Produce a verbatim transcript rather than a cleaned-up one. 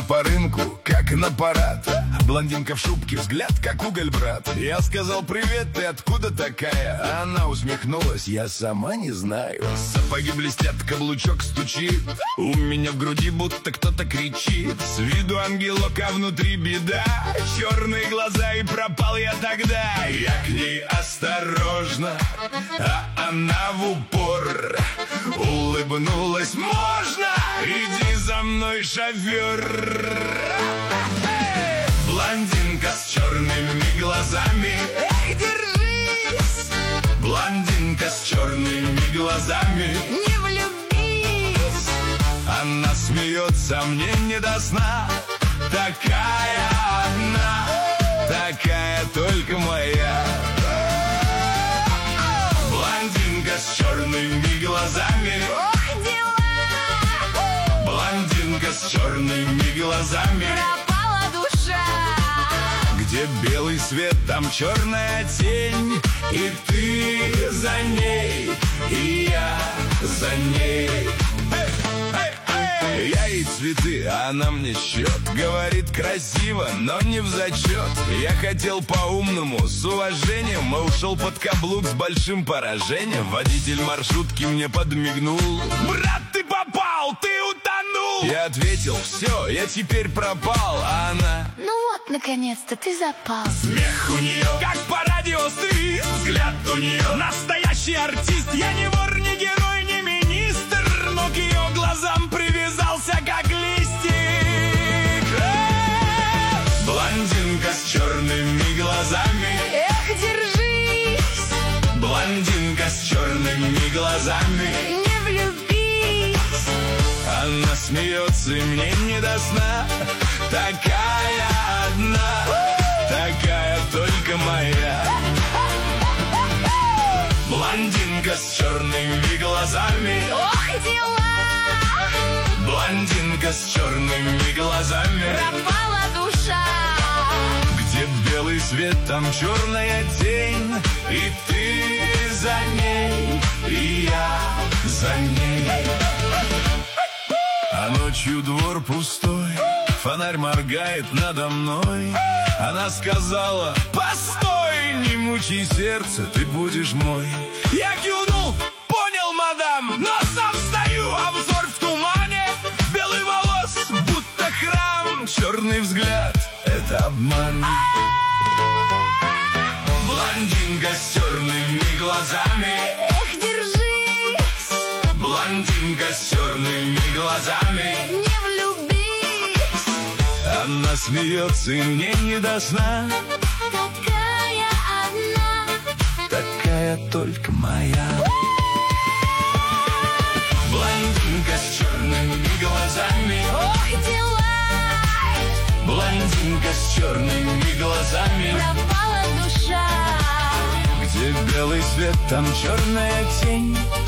по рынку, как на парад. Блондинка в шубке, взгляд как уголь, брат. Я сказал: привет, ты откуда такая? Она усмехнулась: я сама не знаю. Сапоги блестят, каблучок стучит, у меня в груди будто кто-то кричит. С виду ангелок, а внутри беда. Черные глаза, и пропал я тогда. Я к ней осторожно, а она в упор улыбнулась: можно? Иди за мной, шофер. Блондинка с черными глазами, эх, держись! Блондинка с черными глазами, не влюбись! Она смеется, мне не до сна. Такая одна, такая только моя. Блондинка с черными глазами, ох, дела! Блондинка с черными глазами, пропала душа. где белый свет, там черная тень. И ты за ней, и я за ней. Эй, эй, эй! Я ей цветы, а она мне счет. Говорит красиво, но не в зачет. Я хотел по-умному, с уважением, а ушел под каблук с большим поражением. Водитель маршрутки мне подмигнул: брат, ты попал, ты утонул. Я ответил: все, я теперь пропал. А она: ну вот, наконец-то ты запал. Смех у нее, как по радио стыд. Взгляд у нее настоящий артист. Я не вор, не герой, не министр, но к ее глазам привязался как листик. Э-э-э! Блондинка с черными глазами, Эх, держись! блондинка с черными глазами, Не влюбись! она смеется, и мне не до сна. Такая одна, такая только моя. Блондинка с черными глазами, Ох, дела! блондинка с черными глазами, Пропала душа. где белый свет, там черная тень. И ты за ней, и я за ней. А ночью двор пустой, фонарь моргает надо мной. Она сказала: постой, не мучай сердце, ты будешь мой. Я кивнул: понял, мадам, но сам стою, а взор в тумане. Белый волос, будто храм, черный взгляд — это обман. Блондинка с черными глазами, Эх, держись! блондинка с черными глазами, Не влюбись! она смеется, и мне не до сна. Такая одна. Такая только моя. Блондинка с черными глазами, Ох, дела! блондинка с черными глазами, Пропала душа. где белый свет, там черная тень.